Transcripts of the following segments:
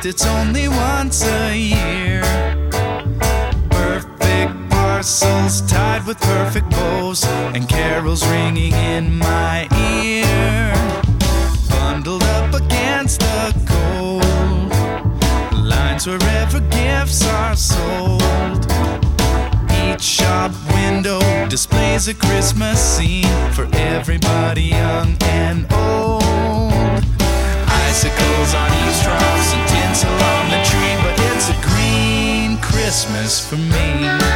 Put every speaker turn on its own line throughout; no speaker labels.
it's only once a year. Perfect parcels tied with perfect bows, and carols ringing in my ear. Bundled up against the cold, lines wherever gifts are sold. Each shop window displays a Christmas scene for everybody young and old. Icicles on eavesdrops and tinsel on the tree, but it's a green Christmas for me.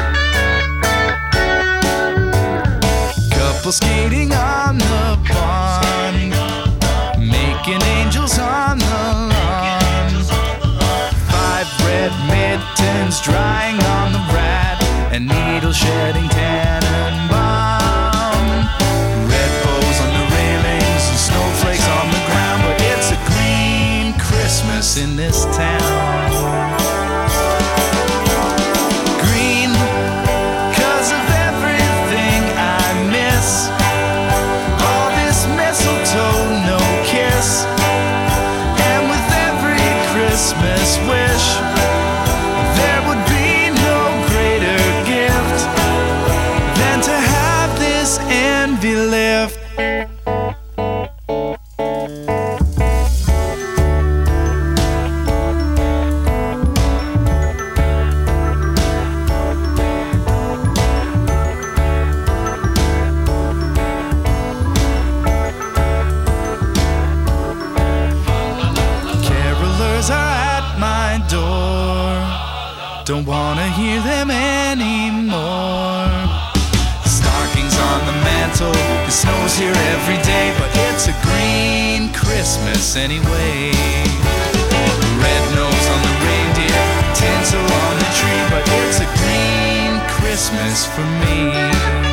Couple skating on the pond, making angels on the lawn. 5 red mittens drying on the rat, and needle shedding tannenbaum. Red bows on the railings and snowflakes on the ground, but it's a green Christmas in this town. Green, 'cause of everything I miss. All this mistletoe, no kiss. And with every Christmas wish, there would be no greater gift than to have this envy lift. Carolers are at my door, don't wanna hear them anymore. Stockings on the mantle, it snows here every day, but it's a green Christmas anyway. Red nose on the reindeer, tinsel on the tree, but it's a green Christmas for me.